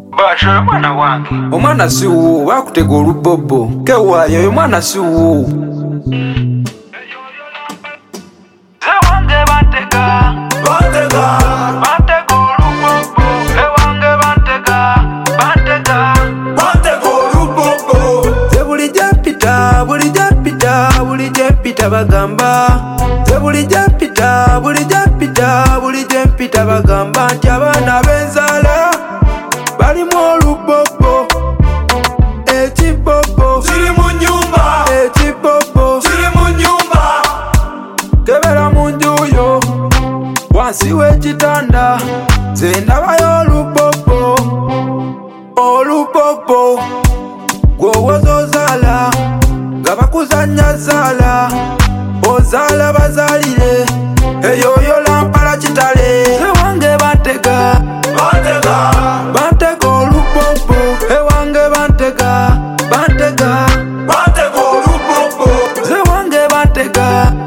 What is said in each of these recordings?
Basho mwana wange. Omwana si wuwo bakutega olubobo. Kewaayo oyo mwana si wuwo. Ze wange bantega. Bantega olubobo. Ewange bantega. Bantega olubobo. Ze buli gyempita bagamba. Ze buli gyempita bagamba nti abaana b'enzaala balimu olubobo. Ekibobo Ziri mu nyumba. ekibobo Ziri mu nyumba. kebera mu nju yo wansi w'ekitanda ze ndabayo olubobo gwowoza ozaala nga bakuzanya zaala ozaala bazaalire eyo yolampala kitale. Ewange bantega olubobo. Ewange bantega olubobo. ewange bantega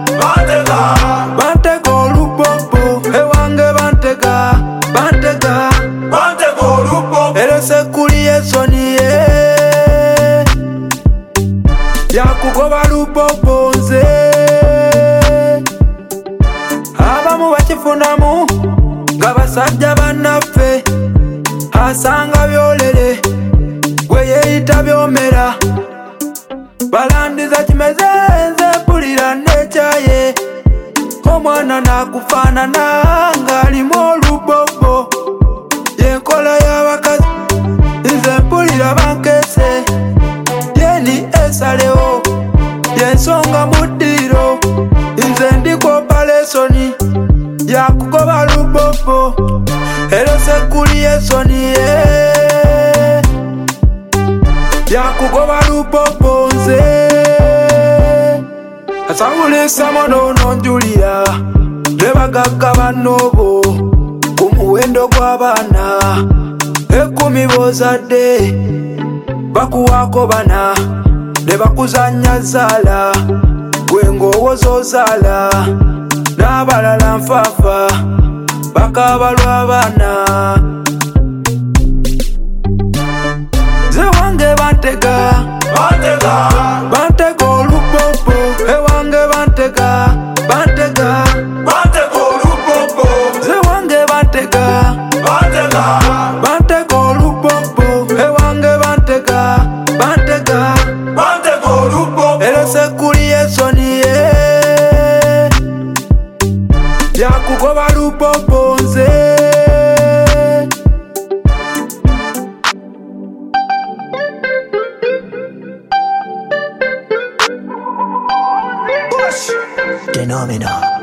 olubobo. Ewange bantega olubobo. ero sekuli yesoniye yakugoba lubobo nze abamu bakifunamu nga basajja bannaffe asanga byolere gwe yeeyita byomera balandiza kimeze nze mpulira nekyaye omwana nakufaanana ng'alimu olubobo yenkola y'abakazi nze mpulira bankeese yeni esalewo yensonga mu ddiiro nze ndiko oparasoni yakugoba lubobo ero sekuli yesoniye yakugoba lubobo nze asawulisa monono njulira nebagagga bannobo ku muwendo gw'abaana 10 bozadde bakuwaako bana ne bakuzanya zaala gwe ng'owoza ozaala n'abalala nfaafa bakaaba lw'abaana. Ze wange bantega olubobo. Ewange bantega olubobo. ze wange bantega olubobo. Ewange bantega olubobo. ero sekuli yesoniye yakugoba lubobo nze. Phenomena.